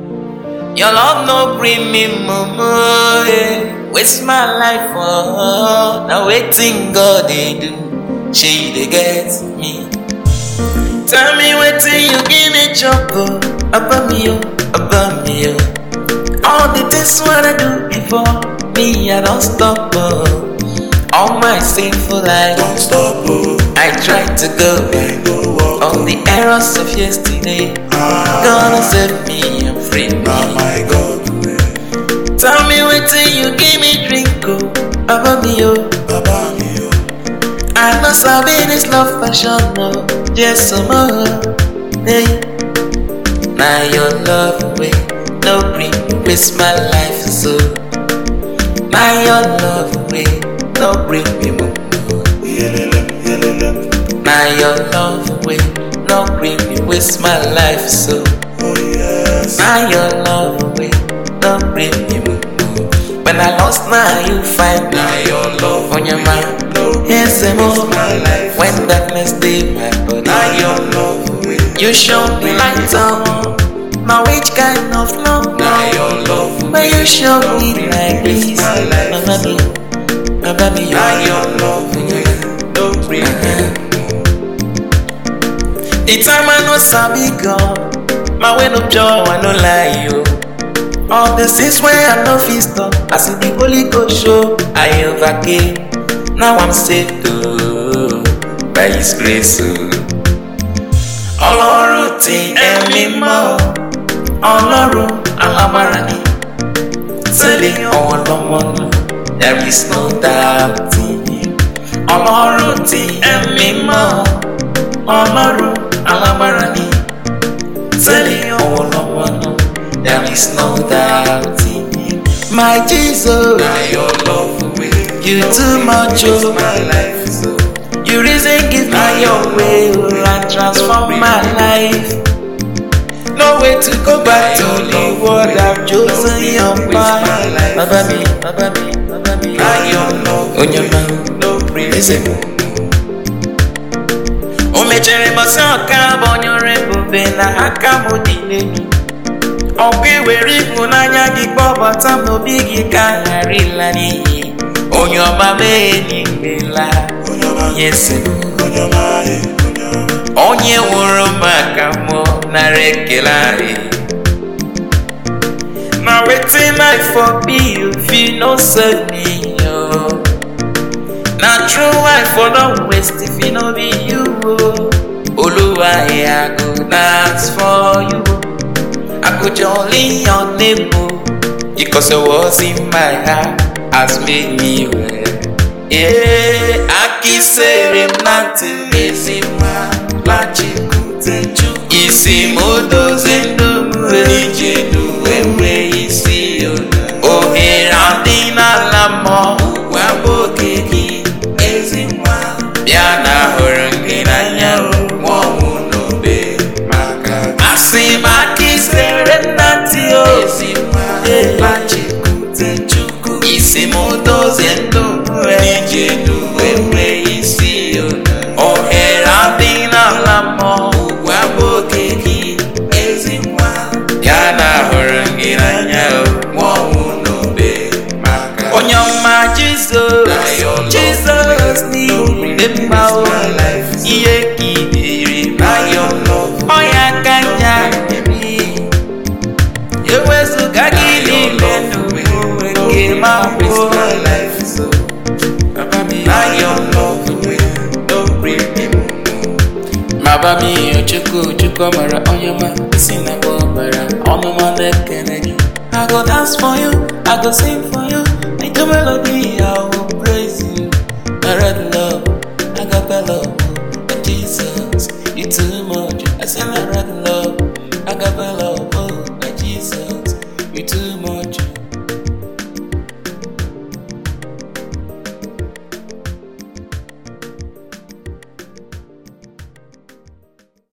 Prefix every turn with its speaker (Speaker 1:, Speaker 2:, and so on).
Speaker 1: Your love no bring me mama, waste my life for now waiting God they do. She they get me. Tell me waiting you give me trouble about me, about me. All the things what I do before me, I don't stop. All my sinful life,
Speaker 2: don't stop.
Speaker 1: I try to go back. All the errors of yesterday, gonna save me and free me.
Speaker 2: Oh my God.
Speaker 1: Tell me waiting you give me drink, about me,
Speaker 2: About me,
Speaker 1: I know sabi this love passion, just some more. Hey, now your love away, no bring waste my life so. Now your love away, no bring me more. Now your love away, no bring me waste my life so.
Speaker 2: oh yes.
Speaker 1: Now your love away, no bring me more. When I lost, now you find
Speaker 2: Now your love
Speaker 1: on your mind.
Speaker 2: no
Speaker 1: Yes, more.
Speaker 2: my life.
Speaker 1: When darkness did my body,
Speaker 2: Now your love will.
Speaker 1: you show me light on. Now which kind of love?
Speaker 2: Now your love
Speaker 1: But you show me like this.
Speaker 2: my life.
Speaker 1: Mama me,
Speaker 2: Now your love will. No bring me.
Speaker 1: the time I know sabi gone, my way no joy, I no lie you. All the sins where I no fit stop, I see the Holy Ghost show, I overcame. Now I'm saved by His grace. Ọlọ́run tí ẹ̀mí mọ́, Ọlọ́run alágbára ni. Tẹ́lẹ̀ ọwọ́ lọ́wọ́ lọ, there is no doubt in Him. Ọlọ́run tí ẹ̀mí mọ́, Ọlọ́run alágbára ni. Tẹ́lẹ̀ ọwọ́ lọ́wọ́ lọ, there is no doubt in Him. My Jesus,
Speaker 2: Now your love will.
Speaker 1: you too much, oh.
Speaker 2: My life so.
Speaker 1: You reason give me your way, and transform my life. No way to go back to the world I've chosen your path. Baba me, Baba me, Baba me.
Speaker 2: Now your love
Speaker 1: On your man,
Speaker 2: no bring
Speaker 1: listen. O mechere masa ọka bonyere bube na aka m dị n'elu. Ọkụ iwere ịhụnanya gị kpọbata m n'obi gị ka ghara ịla n'iyi. Onye ọma mee n'imela. Yes, onye nwụrụ maka mụ nara ekele anyị. Now wetin I for be if you no save me, oh. Now true life for no waste if you no be you, oh. Oluwa, I go dance for you. I go jolly your name, oh. Because your words in my heart has made me well. Yeah, akisere mnati ezima lachikuteju isi modoze ndomwe ijedu wewe isi ona ohere adina lamo wabokeki ezima biana horangi nanya mwomu nobe maka asima akisere mnati ezima lachikuteju isi modoze ndomwe Nijedu wewe isi ona ohere adina lamo wabokeki ezimwa yana horangi nanya mwomu nobe maka onyoma Jesus Jesus ni mao iye kidiri bayo oya kanya mi yewezu gagini menu wenge mawo Baba mi ochukwu mara onyoma isi na bobara onuma lekene gị. I go dance for you, I go sing for you. I do melody, I will praise you. My red love, I got the love. Oh, Jesus, you too much. I say my red love, I got the love. Oh, my Jesus, you too much.